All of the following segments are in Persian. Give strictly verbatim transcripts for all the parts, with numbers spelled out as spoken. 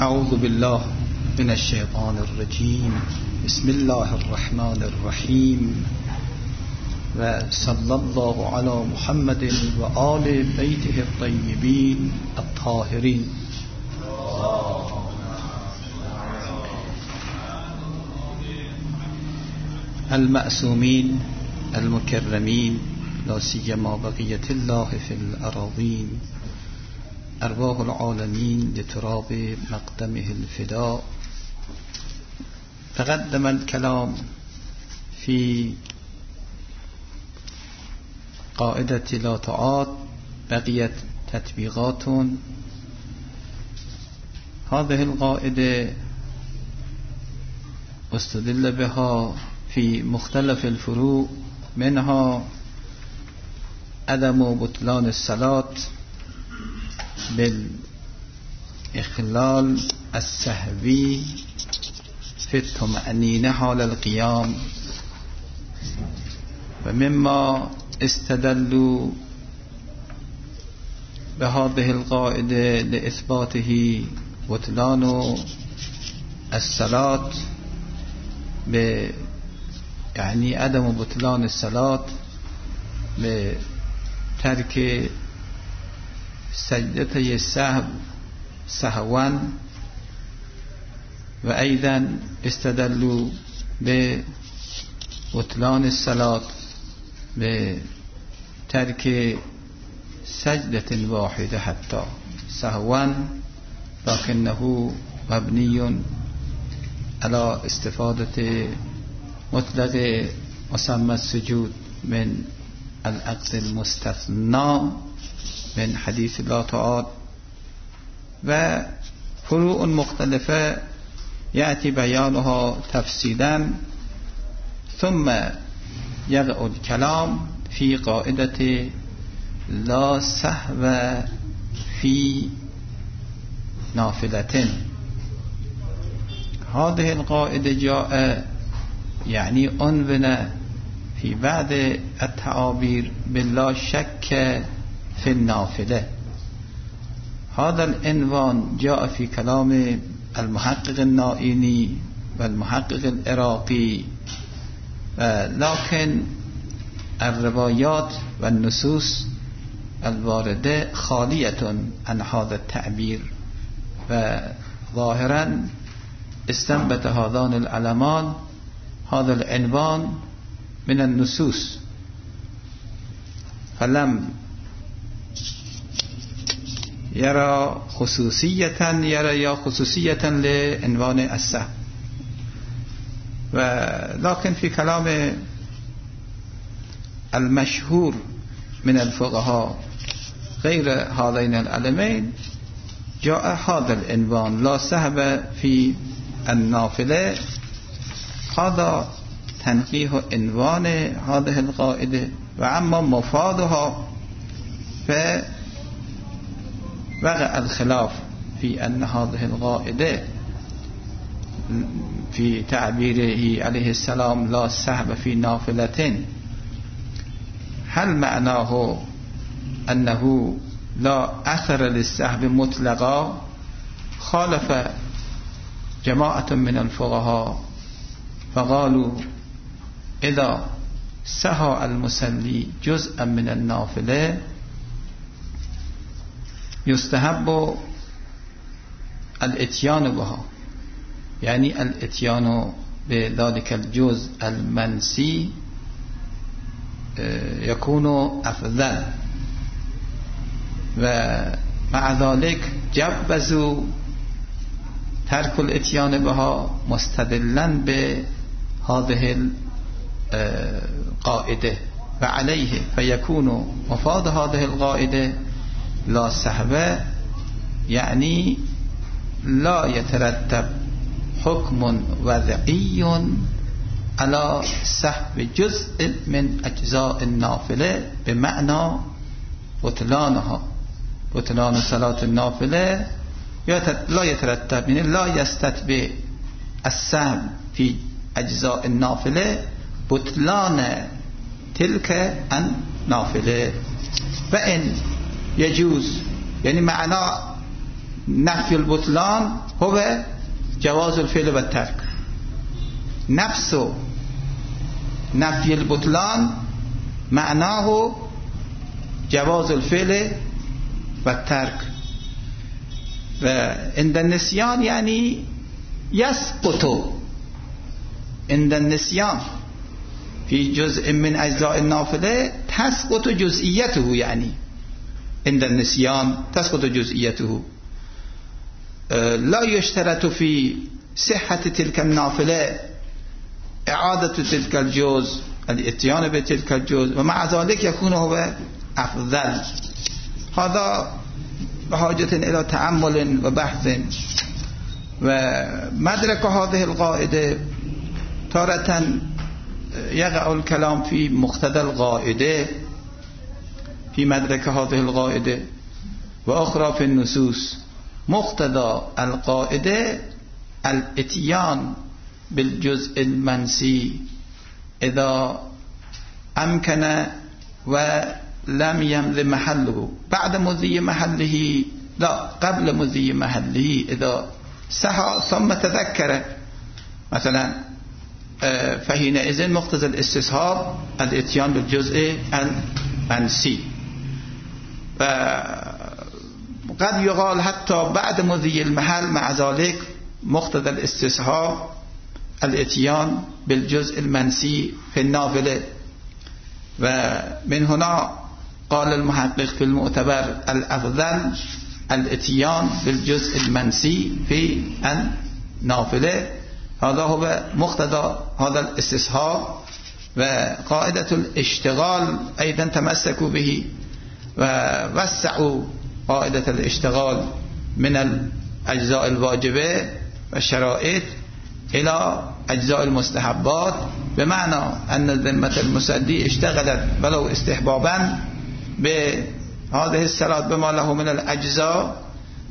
اعوذ بالله من الشیطان الرجیم. بسم الله الرحمن الرحیم و صلی الله علی محمد و آل بیته الطیبین الطاهرین. المعصومین المکرمین لا سیما بقیة الله فی الأراضین، ارواح العالمین لتراب مقدمه الفداء. تقدم الكلام في قاعدة لا تعاد، بقيت تطبيقات. هذه القاعدة استدل بها في مختلف الفروع، منها عدم بطلان الصلاة بالإخلال السهوي في الطمأنينة حال القيام، ومما استدلوا بهذه القاعدة لإثباته بطلان الصلاة ب يعني عدم بطلان الصلاة بترك سجدتي السهو سهوا، وأيضا استدلوا ببطلان الصلاة بترك سجدة واحدة حتى سهوا، لكنه مبني على استفادة مطلق مسمى السجود من العقد المستثنى من حديث لا تعاد. وفروع مختلفة يأتي بيانها تفصيلا، ثم يقع الكلام في قاعدة لا سهو في نافلة. هذه القاعدة جاء يعني عنوان في بعض التعابير باللا شك في النافلة. هذا العنوان جاء في كلام المحقق النائيني والمحقق العراقي، لكن الروايات والنصوص الواردة خالية عن هذا التعبير، وظاهرا استنبت هذان العلمان هذا العنوان من النصوص، فلم يرى خصوصية يرى يا خصوصية لعنوان السهو. ولكن في كلام المشهور من الفقهاء غير هذين العلمين جاء هذا العنوان لا سهو في النافلة. هذا تنقيه عنوان هذه القاعدة، وأما مفادها فوقع الخلاف في أن هذه القاعدة في تعبيره عليه السلام لا سهو في نافلة، هل معناه أنه لا أثر للسهو مطلقا؟ خالف جماعة من الفقهاء فقالوا إذا سهى المصلي جزءا من النافلة يستحب الاتيان بها، يعني الاتيان بذلك الجزء المنسي يكون أفضل. ومع ذلك جبزوا ترك الاتيان بها مستدلا بهذه القاعدة، وعليه فيكون مفاد هذه القاعدة لا سهو، يعني لا يترتب حكم وضعي على سهو جزء من أجزاء النافلة، بمعنى بطلانها بطلان صلاة النافلة لا يترتب، يعني لا يستتبع السهو في أجزاء النافلة بطلان تلك النافلة. فإن يجوز، يعني معنى نفي البطلان هو جواز الفعل والترك. نفس نفي البطلان معناه جواز الفعل والترك. وعند النسيان يعني يسقط، عند النسيان في جزء من أجزاء النافلة تسقط جزئيته، يعني عند النسيان تسقط جزئيته. لا يشترط في صحة تلك النافلة إعادة تلك الجزء، الاتيان بتلك الجزء، ومع ذلك يكون هو أفضل. هذا بحاجة إلى تأمل وبحث. ومدرك هذه القاعدة تارة يقع الكلام في مقتضى القاعدة، في مدرك هذه القاعدة، وأخرى في النصوص. مقتضى القاعدة الاتيان بالجزء المنسي إذا أمكن ولم يمضي محله، بعد مضي محله لا، قبل مضي محله إذا سهى ثم تذكر مثلا، فحينئذ مقتضى الاستصحاب الاتيان بالجزء المنسي. قد يقال حتى بعد مضي المحل، مع ذلك مقتضى الاستصحاب الاتيان بالجزء المنسي في النافلة. ومن هنا قال المحقق في المعتبر الأفضل الاتيان بالجزء المنسي في النافلة. هذا هو مقتضى هذا الاستصحاب. وقاعدة الاشتغال أيضا تمسكوا به ووسعوا قاعدة الاشتغال من الأجزاء الواجبة والشرائط إلى أجزاء المستحبات، بمعنى أن ذمة المصلي اشتغلت ولو استحبابا بهذه الصلاة بما له من الأجزاء،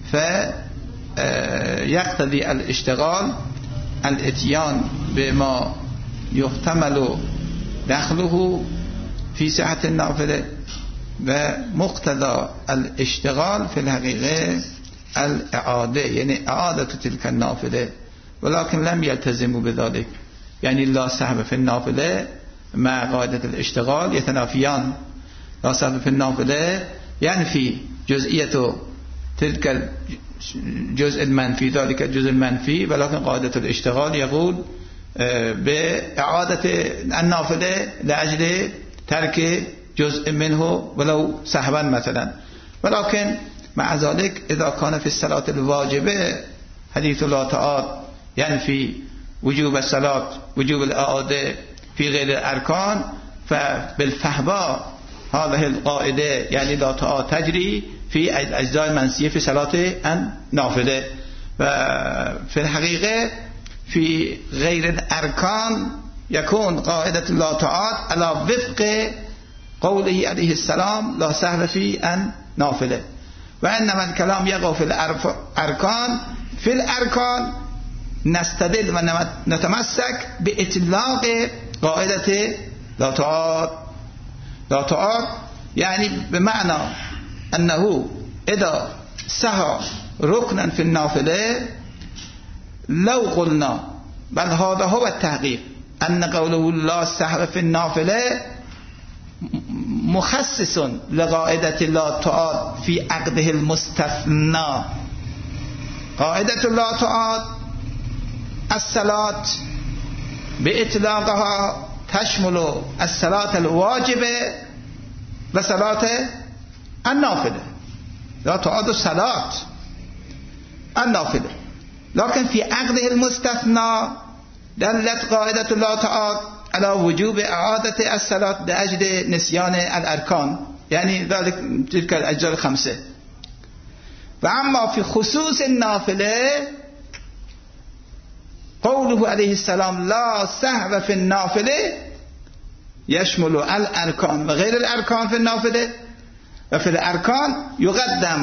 فيقتضي الاشتغال الاتيان بما يحتمل دخله في صحة النافلة. ومقتضى الاشتغال في الحقيقة الإعادة، يعني إعادة تلك النافلة، ولكن لم يلتزموا بذلك. يعني لا سهو في النافلة مع قاعدة الاشتغال يتنافيان. لا سهو في النافلة ينفي جزئية تلك الجزء المنفي، ذلك الجزء المنفي، ولكن قاعدة الاشتغال يقول بإعادة النافلة لأجل ترك جزء منه ولو سهوا مثلا. ولكن مع ذلك إذا كان في الصلاة الواجبة حديث لا تعاد ينفي وجوب الصلاة، وجوب الإعادة في غير الأركان، فبالفهبة هذه القاعدة يعني لا تعاد تجري في الأجزاء المنسية في صلاة النافلة. وفي الحقيقة في غير الأركان يكون قاعدة لا تعاد على وفق قوله عليه السلام لا سهو في النافلة. وإنما الكلام يقع في الأركان. في الأركان نستدل ونتمسك بإطلاق قاعدة لا تعاد. لا تعاد يعني بمعنى أنه إذا سهى ركنا في النافلة، لو قلنا بل هذا هو التحقيق أن قوله لا سهو في النافلة مخصص لقاعدة لا تعاد في عقده المستثنى. قاعدة لا تعاد الصلاة بإطلاقها تشمل الصلاة الواجبة وصلاة النافلة. لا تعاد الصلاة النافلة، لكن في عقده المستثنى دلت قاعدة لا تعاد على وجوب إعادة الصلاة لأجل نسيان الأركان، يعني ذلك تلك الأجزاء الخمسة. وأما في خصوص النافلة قوله عليه السلام لا سهو في النافلة يشمل الأركان وغير الأركان في النافلة. وفي الأركان يقدم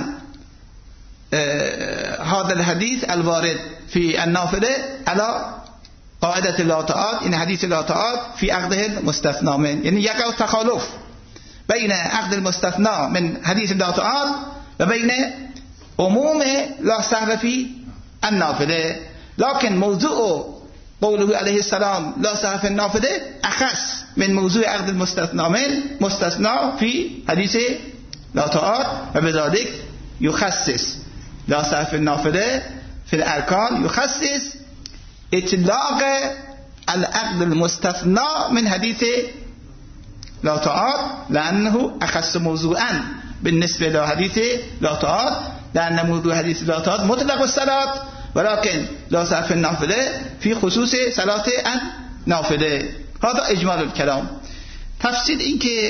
آه هذا الحديث الوارد في النافلة على قاعدة لا تعاد، إن حديث لا تعاد في عقده المستثنى من، يعني يقع تخالف بين عقد المستثنى من حديث لا تعاد وبين عموم لا سهو فی النافله، لكن موضوع قوله علیه السلام لا سهو فی النافله اخص من موضوع عقد المستثنا من مستثنا فی حدیث لا طاعات و بذلك یخصص لا سهو فی النافله فی الارکان یخصص اطلاق العقد المستثنا من حديث لا طاعات لأنه أخص موضوعا بالنسبة لحديث لا طاعات، لأن موضوع حديث لا طاعات مطلق الصلاة، ولكن لا سهو في النافلة في خصوص صلاة النافلة. هذا إجمال الكلام. تفصیل این که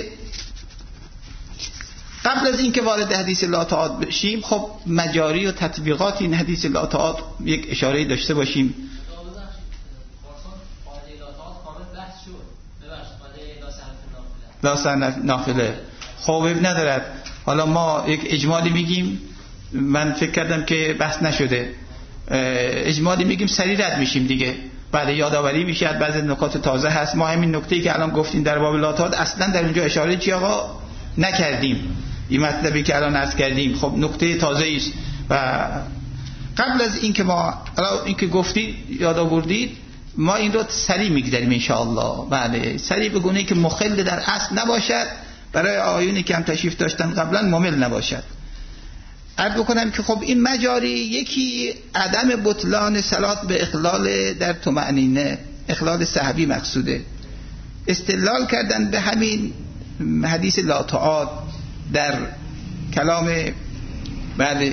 قبل از این که وارد حدیث لا طاعات بشیم، خب مجاری و تطبیقات این حدیث لا طاعات یک اشاره داشته باشیم. لا سهو نافله خوابه ندارد. حالا ما یک اجمالی میگیم، من فکر کردم که بحث نشده، اجمالی میگیم سریع رد میشیم دیگه، بعد یادآوری میشه بعضی نکات تازه هست. ما همین نکته‌ای که الان گفتیم در باب لا طاعات اصلا در اونجا اشاره چی آقا نکردیم، این مطلبی که الان عرض کردیم خب نکته تازه است. و قبل از این که ما الان این که گفتید یاد آوردید، ما این رو سریع میگذاریم ان شاء الله. بله سریع به گونه‌ای که مخل در اصل نباشد، برای آیونی که هم تشریف داشتن قبلا ممل نباشد. عرض بکنم که خب این مجاری یکی عدم بطلان صلات به اخلال در طمأنینه، اخلال سهوی مقصوده. استدلال کردن به همین حدیث لا طاعات در کلام بله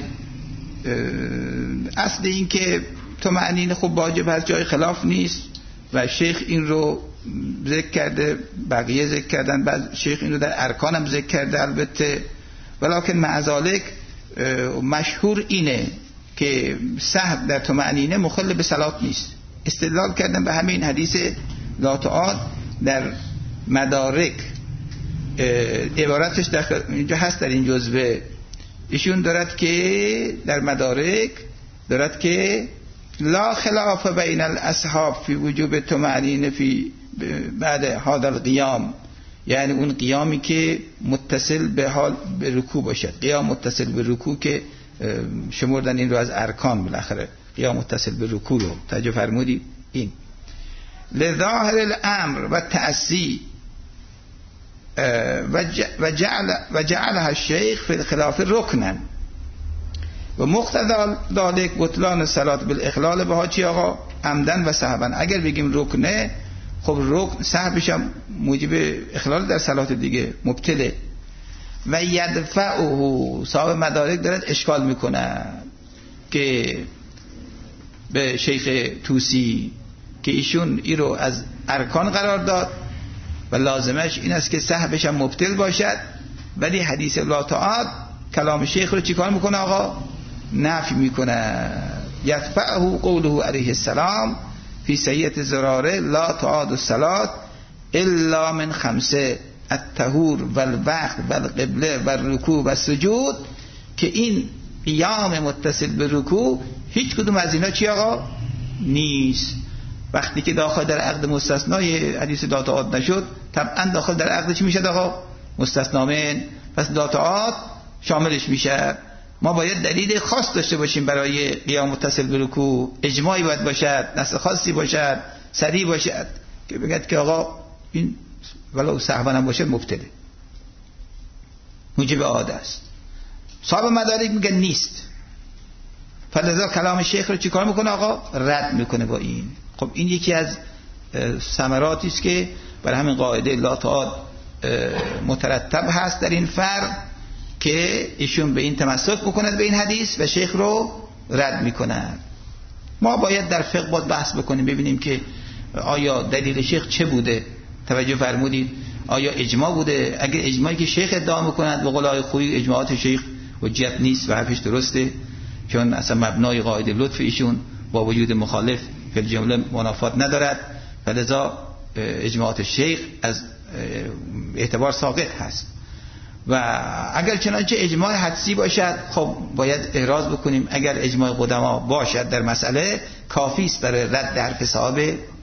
اصل این که طمأنینه خب واجب هست، جای خلاف نیست و شیخ این رو ذکر کرده، بقیه ذکر کردن، بعد شیخ این رو در ارکان هم ذکر کرده البته، ولکن مع ذلک مشهور اینه که سهو در طمأنینه مخل به صلات نیست. استدلال کردن به همین حدیث لا طاعات در مدارک، عبارتش در اینجا هست در این جزوه، ایشون دارد که در مدارک دارد که لا خلاف بین الاصحاب فی وجوب طمأنینه فی بعد هذا القیام، یعنی اون قیامی که متصل به حال به رکوع باشد، قیام متصل به رکوع که شمردن این رو از ارکان، بالاخره قیام متصل به رکوع رو توجه فرمودید. این لظاهر الامر و تأسی و جعل و جعلها الشیخ فی الخلاف رکنا و مقتضی ذلك بطلان الصلاه بالاخلال بها چی آقا عمدن و سهوا. اگر بگیم رکنه، خب رکن سهوش هم موجب اخلال در صلات دیگه، مبتله. و یدفعه صاحب مدارک دارد اشکال میکنه که به شیخ توسی که ایشون ای رو از ارکان قرار داد و لازمش این است که سهوش هم مبتل باشد، ولی حدیث لا طاعات کلام شیخ رو چیکار میکنه آقا؟ نفی میکنه. یدفعه قوله علیه السلام فی سیئة زراره لا تعاد الصلاة الا من خمسه الطهور والوقت والقبله والرکوع والسجود، که این قیام متصل به رکوع هیچ کدوم از اینا چی آقا نیست. وقتی که داخل در عقد مستثنای حدیث لا طاعات نشد، طبعا داخل در عقد چی میشه آقا؟ مستثنا من. پس لا طاعات شاملش میشه. ما باید دلیل خاص داشته باشیم برای قیام متصل به رکوع، اجماعی باید باشد، نص خاصی باشد، صریح باشد که بگید که آقا این ولو سهوا هم باشه مبتله، موجب عاده است. صاحب مدارک میگن نیست، فلذا کلام شیخ رو چیکار میکنه آقا؟ رد میکنه با این. خب این یکی از ثمراتی است که برای همین قاعده لا طاعات مترتب هست در این فرق، که ایشون به این تمسک بکند به این حدیث و شیخ رو رد میکند. ما باید در فقه باید بحث بکنیم ببینیم که آیا دلیل شیخ چه بوده. توجه فرمودید؟ آیا اجماع بوده؟ اگر اجماعی که شیخ ادعا میکند به قول آقای خویی اجماعات شیخ حجت نیست و حرفش درسته، چون اصلا مبنای قاعده لطف ایشون با وجود مخالف فی الجمله منافات ندارد، فلذا اجماعات شیخ از اعتبار ساقط هست. و اگر چنانچه اجماع حدسی باشد، خب باید احراز بکنیم اگر اجماع قدما باشد در مسئله کافی است برای رد حرف صاحب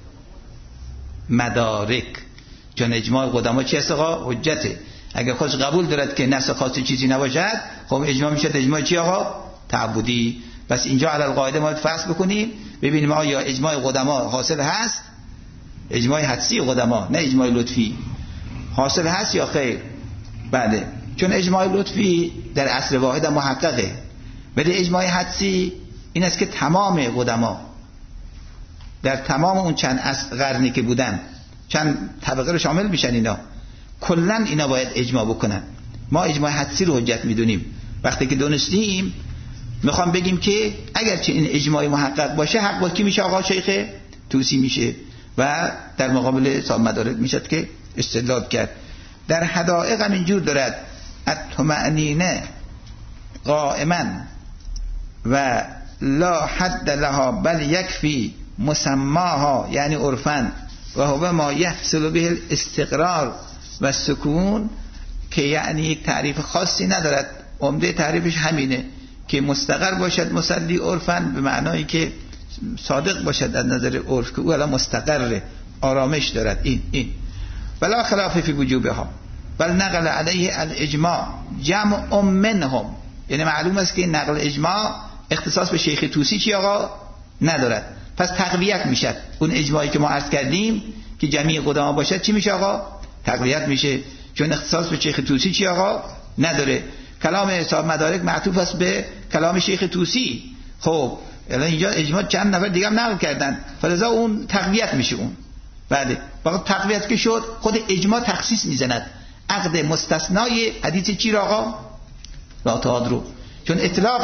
مدارک، چون اجماع قدما چی است آقا؟ حجته. اگر خودش قبول دارد که نص خاصی چیزی نباشد، خب اجماع میشد اجماع چی آقا؟ تعبدی. بس اینجا علی القاعده ما فحص بکنیم ببینیم آیا اجماع قدما حاصل هست، اجماع حدسی قدما نه اجماع لطفی، حاصل هست یا خیر. بله، چون اجماع لطفی در عصر واحد محققه، ولی اجماع حدسی این است که تمام قدما در تمام اون چند عصر قرنی که بودن، چند طبقه رو شامل میشن، اینا کلا اینا باید اجماع بکنن. ما اجماع حدسی رو حجت میدونیم. وقتی که دونستیم میخوام بگیم که اگرچه این اجماع محقق باشه، حق با کی میشه؟ آقا شیخ طوسی میشه و در مقابل صاحب مدارک میشد که استدلال کرد. در حدائق هم اینجور دارد الطمأنینه قائما و لا حد لها بل یکفی مسماها، یعنی عرفاً و هو ما یحصل به الاستقرار و سکون، که یعنی یک تعریف خاصی ندارد. عمده تعریفش همینه که مستقر باشد مصلی عرفاً، به معنایی که صادق باشد از نظر عرف، که او الان مستقر آرامش دارد. این این ولا خلاف فی وجوبها بل نقل علیه الاجماع جمع منهم، یعنی معلوم است که این نقل اجماع اختصاص به شیخ طوسی چی آقا ندارد. پس تقویت میشد اون اجماعی که ما عرض کردیم که جمیع قدما باشد، چی میشه آقا؟ تقویت میشه، چون اختصاص به شیخ طوسی چی آقا نداره. کلام صاحب مدارک معطوف است به کلام شیخ طوسی. خب الان اینجا اجماع چند نفر دیگه هم نقل کردن، فلذا اون تقویت میشه. اون بعد فقط تقویت که شد، خود اجماع تخصیص میزند عقد مستثنای حدیث چی را آقا؟ لا تعاد رو، چون اطلاق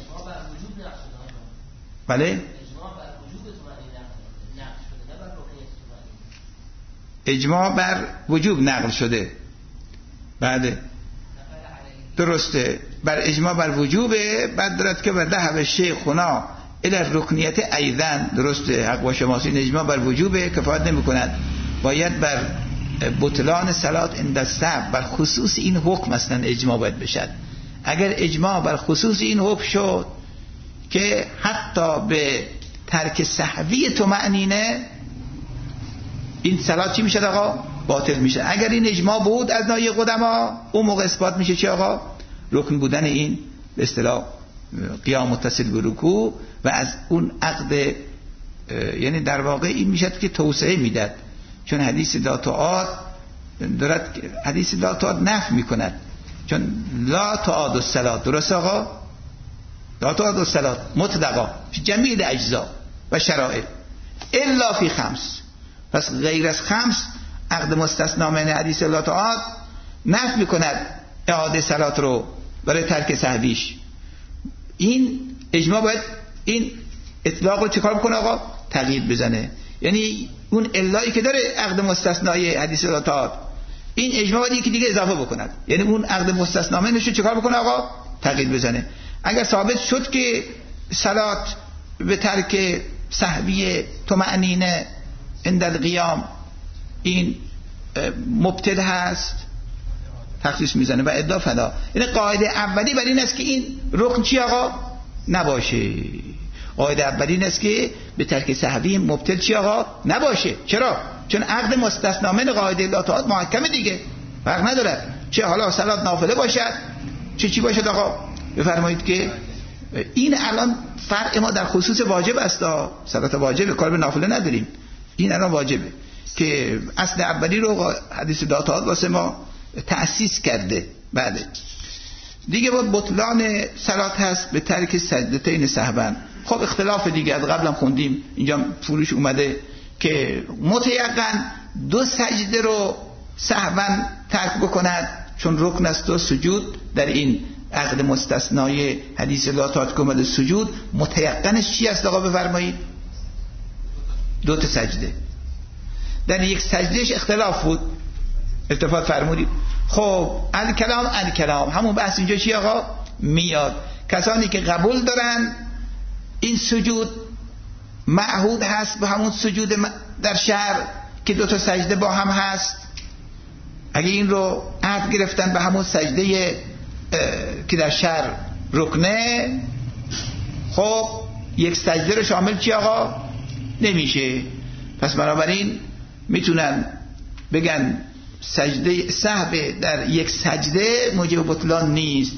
بله اجماع بر وجوب نقل شده. بله درسته، بر اجماع بر وجوبه. بعد دارد که بر ذهب شیخنا الی رکنیت ایضا، درسته، حق با شماست، این اجماع بر وجوبه کفایت نمی کند، باید بر بطلان صلات عند السهو، بر خصوص این حکم اصلا اجماع باید بشد. اگر اجماع بر خصوص این حکم شد که حتی به ترک سهوی طمأنینه، این صلات چی میشه آقا؟ باطل میشه. اگر این اجماع بود از ناحیه قدما، اون موقع اثبات میشه چی آقا؟ رکن بودن این به اصطلاح قیام متصل به رکوع و از اون عقد، یعنی در واقع این میشد که توسعه میداد، چون حدیث لا تعاد دارد، حدیث لا تعاد نفی میکند، چون لا تعاد الصلات، درست آقا؟ لا تعاد الصلات مطلقا فی جمیع الاجزاء و شرائع الا فی خمس. پس غیر از خمس عقد مستثنا من حدیث لا تعاد نفی میکند اعاده صلات رو برای ترک سهویش. این اجماع باید این اطلاق رو چیکار بکنه آقا؟ تغییر بزنه. یعنی اون علایی که داره عقد مستثنای حدیث لا تعاد، این اجماع باید یکی دیگه اضافه بکند، یعنی اون عقد مستثنا منش رو چیکار بکنه آقا؟ تغییر بزنه. اگر ثابت شد که صلات به ترک سهوی طمأنینه عند القیام این مبتل هست، تخصیص میزنه و ادعا فدا. یعنی قاعده اولی بر این است که این رکن چی آقا؟ نباشه. قاعده اولی این است که به ترک سهوی مبتل چی آقا؟ نباشه. چرا؟ چون عقد مستثنا من قاعده لا تعاد محکمه دیگه، فرق نداره چه حالا صلات نافله باشد چه چی باشد آقا. بفرمایید که این الان فرق ما در خصوص واجب است، صلات واجب، کار به نافله نداریم. این الان واجبه که اصل اولی رو حدیث لا تعاد واسه ما تأسیس کرده. بعد دیگه با بطلان صلات هست به ترک سجدتین سهوا. خب اختلاف دیگه از قبلم خوندیم، اینجا فروش اومده که متیقن دو سجده رو سهوا ترک بکند، چون رکن است و سجود در این عقد مستثنای حدیث لا تعاد که اومده سجود متیقنش چی است آقا؟ بفرمایید. دو تا سجده. در یک سجدهش اختلاف بود، اتفاق فرمودید. خب الکلام الکلام همون بحث اینجا چی آقا میاد؟ کسانی که قبول دارن این سجود معهود هست به همون سجود در شهر که دو تا سجده با هم هست، اگه این رو عهد گرفتن به همون سجده که در شهر رکنه، خب یک سجده رو شامل چی آقا نمیشه. پس بنابراین میتونن بگن سجده سهو در یک سجده موجب بطلان نیست.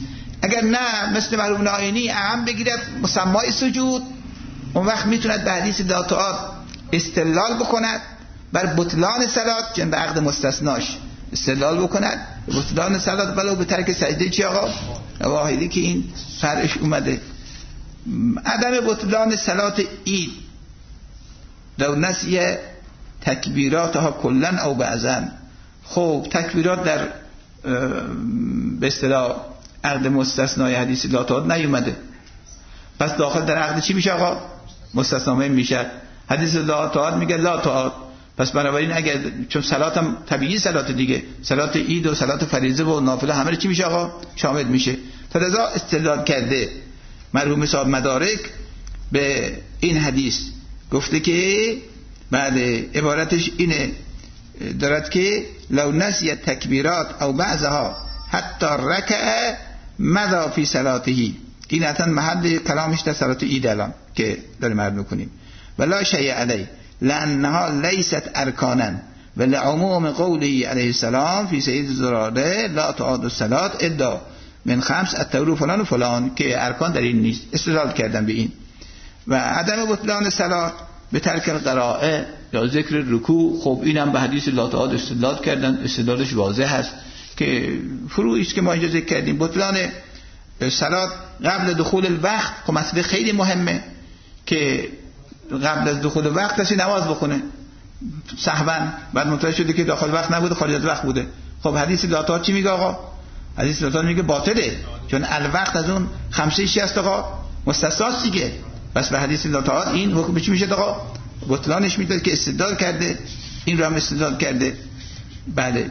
اگر نه مثل مرحوم ناینی اهم بگیرد مسمای سجود، اون وقت میتوند به حدیث داتعات استدلال بکند بر بطلان صلات، جنب عقد مستثناش استدلال بکند بطلان صلات ولو به ترک سجده. چی آقا؟ واحدی که این فرعش اومده. عدم بطلان صلات عید لو نسی تکبیراتها کلن او بعضا. خب تکبیرات در به اصطلاح عقد مستثنای حدیث لا تعاد نیومده، پس داخل در عقد چی میشه آقا؟ مستثنامه میشه. حدیث لا تعاد میگه لا تعاد، پس بنابراین اگر چون صلات هم طبیعی صلات دیگه، صلات عید و صلات فریضه و نافله همه چی میشه آقا؟ شامل میشه. فلذا استدلال کرده مرحوم صاحب مدارک به این حدیث، گفته که بعد عبارتش اینه دارد که لو نسی تکبیرات او بعضها حتی رکع مضى فی صلاته. این اصلا محل کلامش در صلات عید الان که داریم عرض میکنیم. ولا شیء علی لانها لیست ارکانا ولعموم قوله علیه السلام فی سید زراده لا تعاد الصلاة الا من خمس التور فلان و فلان، که ارکان در این نیست. استدلال کردن به این. و عدم بطلان صلات به ترک القراءه یا ذکر رکوع، خب اینم به حدیث لا تعاد استدلال کردن. استدلالش واضح هست که فروعی است که ما اینجا ذکر کردیم. بطلان صلات قبل دخول الوقت، خب مسئله خیلی مهمه که قبل از دخول وقت کسی نماز بخونه سهوا، بعد متوجه شده که داخل وقت نبوده، خارج از وقت بوده. خب حدیث لا تعاد چی میگه آقا؟ حدیث لا تعاد میگه باطله، چون الوقت از اون خمسه چی هست آقا؟ مستثناست دیگه. بس به حدیث لا تعاد این حکم چی میشه آقا؟ بطلانش میداد که استدلال کرده. این رو هم استدلال کرده. بله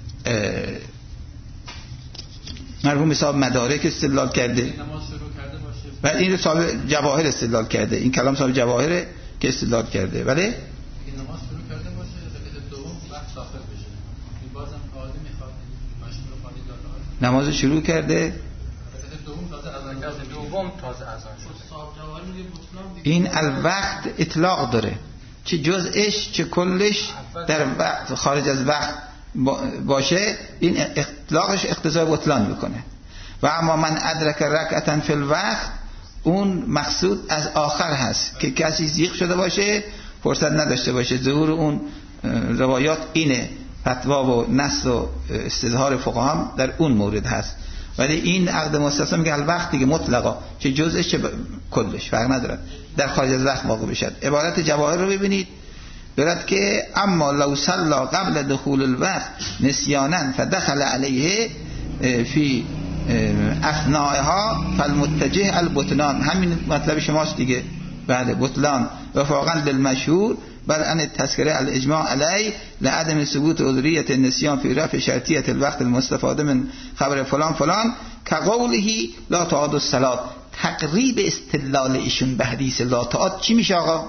مرحوم صاحب مدارک استدلال کرده و این رو صاحب جواهر استدلال کرده. این کلام صاحب جواهره که استدلال کرده. ولی نماز شروع کرده باشه رکعت دوم وقت داخل بشه، این بازم قاعده میخواد مشمول خالی داره. نماز شروع کرده رکعت دوم تازه اذان کرده، دوم تازه اذان شد. صاحب جواهر میگه بطلان دیگه. این الوقت اطلاق داره، چه جزءش چه کلش در وقت خارج از وقت باشه این اطلاقش اقتضای بطلان میکنه. و اما من ادرک رکعتا فی الوقت، اون مقصود از آخر هست که کسی زیغ شده باشه فرصت نداشته باشه. ظهور اون روایات اینه، فتوا و نص و استظهار فقها هم در اون مورد هست. ولی این عقد مستثنا میگه الوقت دیگه مطلقا، چه جزءش چه کلش فرق نداره، در خارج از وقت واقع بشه. عبارت جواهر رو ببینید دارد که اما لو صلى قبل دخول الوقت نسیانا فدخل علیه فی اثنائها فالمتجه البطلان. همین مطلب شماست دیگه. بله بطلان وفاقا للمشهور بل ان التذکره الاجماع علی لعدم ثبوت عذریت النسیان فی رفع شرطیت الوقت المستفاده من خبر فلان فلان كقوله لا تعاد الصلاة. تقریب استدلال ایشون به حدیث لا تعاد چی میشه آقا؟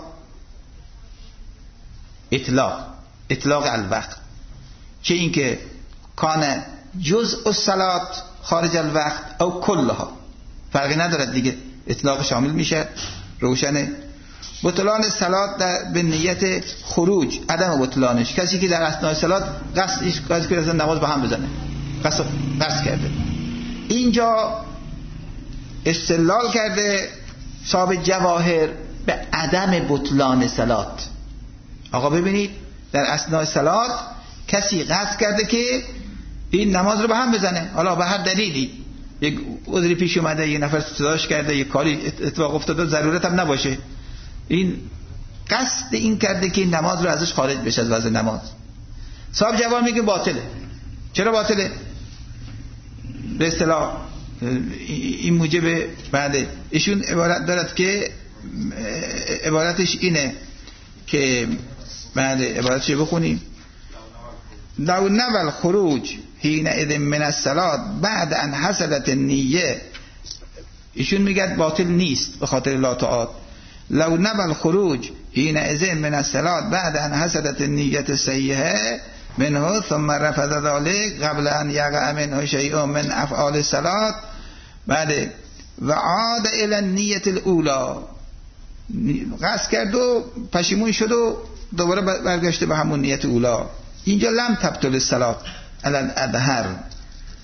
اطلاق، اطلاق الوقت، چه این که کان جزء الصلاة خارج الوقت او کلها، فرقی ندارد دیگه، اطلاق شامل میشه. روشنه. بطلان صلات در به نیت خروج، عدم بطلانش، کسی که در اثناء صلات قصدش قصد کرده نماز با هم بزنه، قصد قصد کرده، اینجا استدلال کرده صاحب جواهر به عدم بطلان صلات. آقا ببینید در اثناء صلات کسی قصد کرده که این نماز رو به هم بزنه، حالا به هر دلیلی، یک عذری پیش اومده، یک نفر صداش کرده، یک کاری اتفاق افتاده، ضرورت هم نباشه، این قصد این کرده که این نماز رو ازش خارج بشه از وضع نماز. صاحب جواب میگه باطله. چرا باطله؟ به اصطلاح این موجب بعد ایشون عبارت دارد که عبارتش اینه که بعد عبارتش بخونیم لو نبل خروج حین اذن من الصلاة بعد ان حصلت النیه. ایشون میگه باطل نیست به خاطر لا تعاد. لو نبل خروج حین اذن من الصلاة بعد ان حصلت النیه الصحیحه منه ثم رفض ذلك قبل ان یقع منه شیء من افعال الصلاة بعد و عاد الى النیه الاولى، قصد کرد و پشیمون شد و دوباره برگشته به همون نیت اولا. اینجا لم تبطل الصلاة علی الادهر.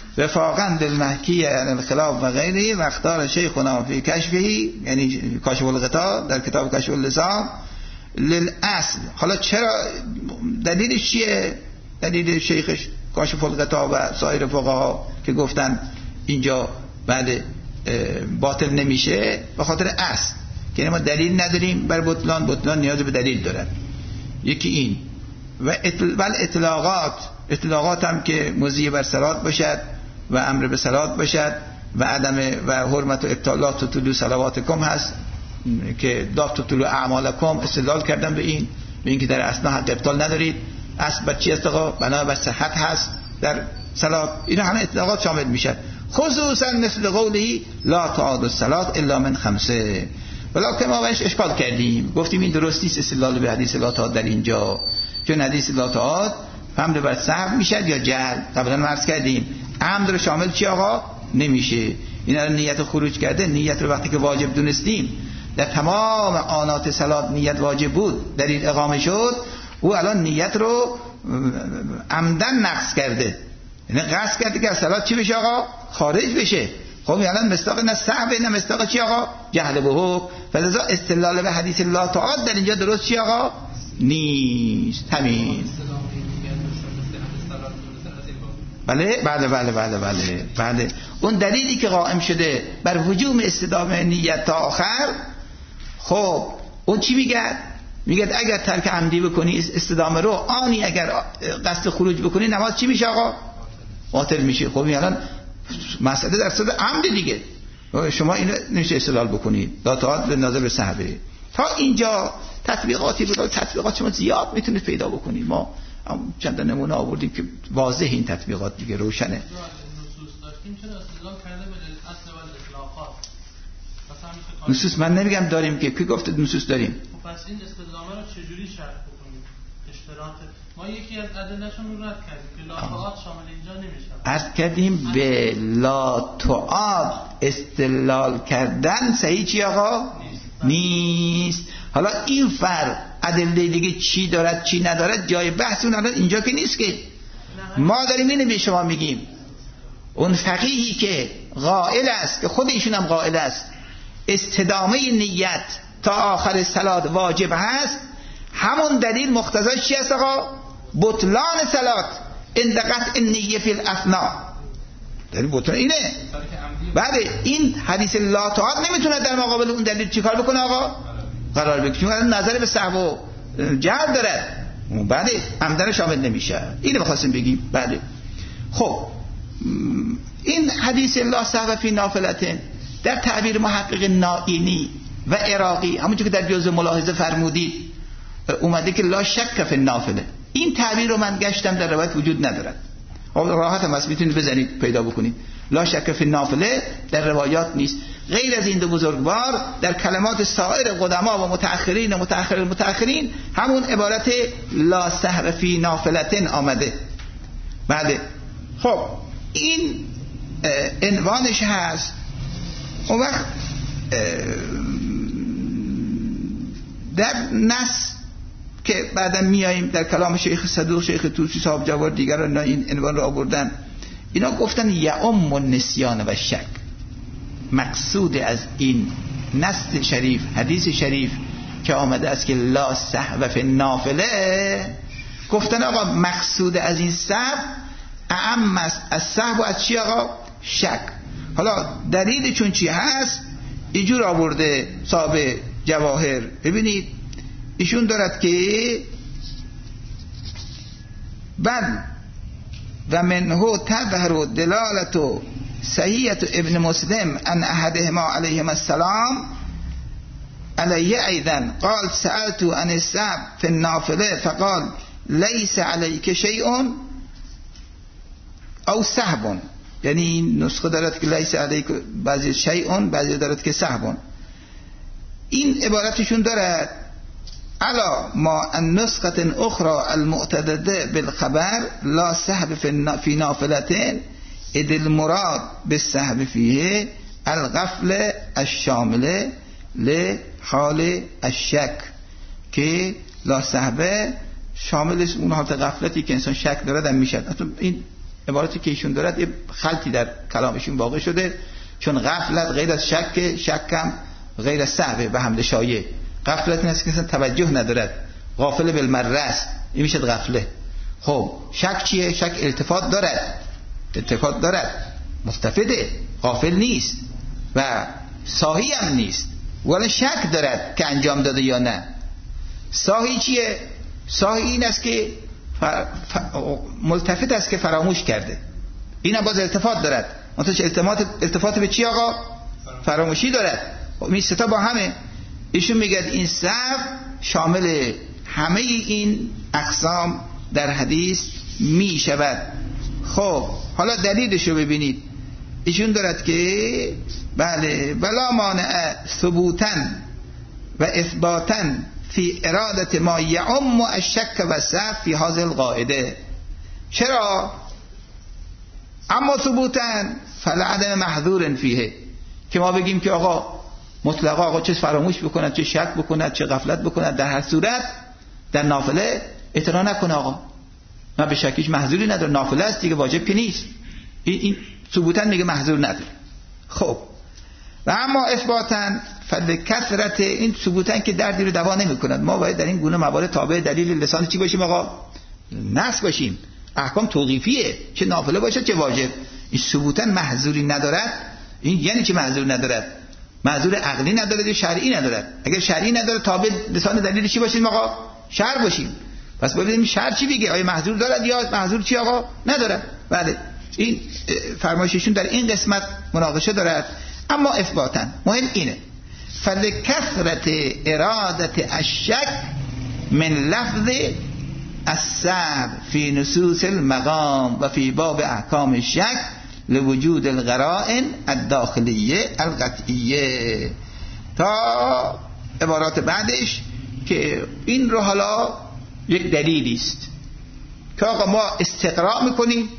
وفاقا للمحکی عن الخلاف و غیره و اختار شیخنا فی کشفی، یعنی کاشف الغطا در کتاب کاشف اللسان للاصل. حالا چرا دلیلش چیه؟ دلیل شیخش کاشف الغطا و سایر فقها که گفتن اینجا بعد باطل نمیشه به خاطر اصل که ما دلیل نداریم بر بطلان، بطلان نیاز به دلیل دارن. یکی این و اطلاقات، اطلاقات هم که مضی بر صلات باشد و امر به صلات باشد و عدم و حرمت و ابطالات و طلوع صلواتکم هست که دافت و طلوع اعمالکم استدلال کردن به این، به این که در اصلا حق ابطال ندارید. اصل بر چی است آقا؟ بنا بر صحت هست در صلات. اینا همه اطلاقات شامل میشن، خصوصا مثل قولی لا تعاد الصلات الا من خمسه. ولی که ما بهش اشکال کردیم، گفتیم این درست نیست استدلال به حدیث لا تعاد در اینجا، چون حدیث لا تعاد حمل بر سهو میشد یا جهل. قبلا ما عرض کردیم عمد رو شامل چی آقا نمیشه. اینا رو نیت خروج کرده، نیت رو وقتی که واجب دونستیم در تمام آنات صلات نیت واجب بود، دلیل اقامه شد، او الان نیت رو عمدن نقص کرده، یعنی قصد کرده که از صلات چی بشه آقا خارج بشه. خب الان مصداق نه سهو نه مصداق چی آقا جهل به حکم. فلذا استدلال به حدیث لا تعاد در اینجا درست چی آقا نیست. همین. بله بله بله بله بله بله اون دلیلی که قائم شده بر هجوم استدامه نیت تا آخر، خب اون چی میگه؟ میگه اگر ترک عمدی بکنی استدامه رو، آنی اگر قصد خروج بکنی نماز چی میشه آقا باطل میشه. خب الان مسئله در صد عمد دیگه، شما اینو نمیشه استدلال بکنید داتات به نظر به صحبه. تا اینجا تطبیقاتی بود، تطبیقات شما زیاد میتونید پیدا بکنید. ما چند نمونه آوردیم که واضح این تطبیقات دیگه روشنه. نصوص داشتیم چرا استدلال کرده به الاصل و الاطلاقات؟ نصوص من نمیگم داریم که کی گفته نصوص داریم. خب پس این استدلال رو چجوری شرح بکنیم؟ اشتراط ما یکی از ادلهشون رو رد کردیم که لا تعاد شامل اینجا نمیشه. عرض کردیم به لا تعاد استدلال کردن صحیح چی آقا نیست. حالا این فرق ادله دیگه چی دارد چی ندارد جای بحث اون الان اینجا که نیست که. ما داریم اینو به شما میگیم اون فقیهی که قائل است که خود ایشون هم قائل است استدامه نیت تا آخر صلات واجب هست، همون دلیل مقتضاش چی است آقا؟ بطلان صلات عند قطع النیه فی الاثناء. دلیل بطلان اینه. بله این حدیث لا تعاد نمیتونه در مقابل اون دلیل چیکار بکنه آقا؟ قرار بگیره، چون نظر به سهو و جهل داره، بله عمدن شامل نمیشه. اینو می‌خواستیم بگیم. بله خب این حدیث لا سهو فی نافلتن در تعبیر محقق نائینی و عراقی، همونجور که در جزء ملاحظه فرمودید اومده که لا شک فی النافله. این تعبیر رو من گشتم در روایت وجود ندارد. راحت هم هست میتونید بزنید پیدا بکنید. لا شک فی النافله در روایات نیست. غیر از این دو بزرگوار در کلمات سایر قدما و متأخرین و متأخر المتأخرین همون عبارت لا سهو فی نافلتن آمده. بله خب این عنوانش هست. اون وقت در نص که بعدا میاییم در کلام شیخ صدوق، شیخ توسی، صاحب جواد دیگران این عنوان رو آوردن. اینا گفتن یعم النسیان و شک. مقصود از این نص شریف، حدیث شریف که آمده است که لا سهو فی النافله، گفتن آقا مقصود از این سهو اعم است از سهو از چی آقا؟ شک. حالا دلیل چون چی هست اینجور آورده صاحب جواهر. ببینید ایشون دارد که بل و منه تظهر دلالت صحیحت ابن مسلم ان احدهما علیهما السلام علیه ایضا قال سألت عن السهو فی النافله فقال لیس علیک شیء او سهو. یعنی این نسخه دارد که لیس علیک بعضی شیء، بعضی دارد که سهو. این عبارتشون دارد علا ما النسخه اخرى المعتدده بالخبر لا سهو فی نافلتين اذ المراد بالسهو فیه الغفله الشامله لحال الشک، که لا سهو شامل است اون حالت غفلتی که انسان شک داره در میشد. این عبارتی که ایشون دارد یه خلطی در کلامشون واقع شده، چون غفلت غیر از شک، شکم غیر از سهو به حمل شایع. غفلت این است که اصلا توجه ندارد، غافل بالمره است، این میشه غفله. خب شک چیه؟ شک التفات دارد، التفات دارد، مستفده، غافل نیست و ساهی هم نیست، ولی شک دارد که انجام داده یا نه. ساهی چیه؟ ساهی این است که فر... ف... ملتفت است که فراموش کرده، این هم باز التفات دارد. منتها التفات التفات به چی آقا؟ فراموشی دارد. این سه تا با همه. ایشون میگه این سهو شامل همه این اقسام در حدیث می شود. خب حالا دلیلش رو ببینید. ایشون دارد که بله ولا مانع ثبوتا و اثباتا فی ارادت ما یعم الشک و سهو فی هذه القاعده. چرا؟ اما ثبوتا فلعدم محظور فیه، که ما بگیم که آقا مطلقا آقا چه فراموش بکند، چه شک بکند، چه غفلت بکند، در هر صورت در نافله اعتنا نکنه آقا، من به شکیش محظوری نداره، نافله است دیگه، واجب که نیست. این, این ثبوتا میگه محظور نداره. خب و اما اثباتا فلکثرت، این ثبوتا که دردی رو دوا نمیکند. ما باید در این گونه موارد تابع دلیل لسان چی باشیم آقا؟ نص باشیم. احکام توقیفیه، چه نافله باشه چه واجب. این ثبوتا محظوری ندارد. این یعنی چه محظور ندارد؟ محظور عقلی ندارد یا شرعی ندارد. اگر شرعی نداره تابع لسان دلیل چی باشیم آقا؟ شرع باشیم. پس ببینیم شرع چی بگه، آیا محظور دارد یا محظور چی آقا؟ ندارد. بله این فرمایششون در این قسمت مناقشه دارد. اما اثباتا مهم اینه فلکثرت ارادت الشک من لفظ السهو فی نصوص المقام و فی باب احکام الشک لوجود القرائن الداخلیه القطعیه، تا عبارات بعدش که این رو حالا یک دلیلی است که آقا ما استقراء میکنیم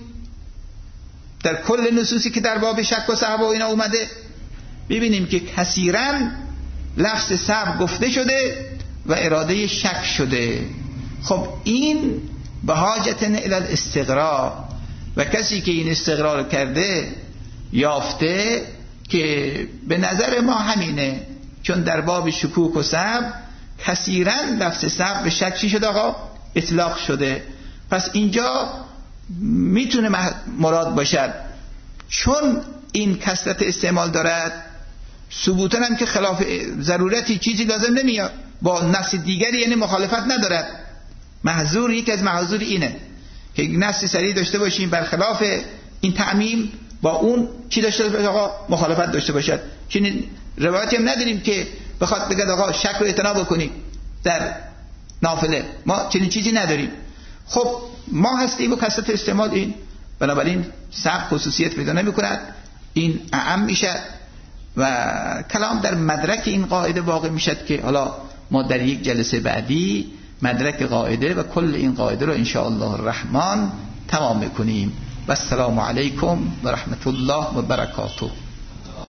در کل نصوصی که در باب شک و سهو و اینا اومده، ببینیم که کثیراً لفظ سهو گفته شده و اراده شک شده. خب این به حاجت الی الاستقراء، و کسی که این استقرار کرده یافته که به نظر ما همینه، چون در باب شکوک و سهو کثیراً لفظ سهو به شک چی شده آقا؟ اطلاق شده. پس اینجا میتونه مراد باشد، چون این کثرت استعمال دارد ثبوتا هم که خلاف ضرورتی چیزی لازم نمیاد، با نص دیگری یعنی مخالفت ندارد. محظور یک از محاذور اینه که نص صریح داشته باشیم برخلاف این تعمیم با اون چی داشته باشه آقا؟ مخالفت داشته باشد. چنین روایتی هم نداریم که بخواد بگه آقا شک رو اجتناب بکنیم در نافله، ما چنین چیزی نداریم. خب ما هستیم و کثرت استعمال این، بنابراین سبب خصوصیت پیدا نمی کند، این اعم میشه و کلام در مدرک این قاعده واقع میشد که حالا ما در یک جلسه بعدی مدرک قاعده و کل این قاعده رو ان شاء الله الرحمن تمام میکنیم. و السلام علیکم و رحمت الله و برکاته.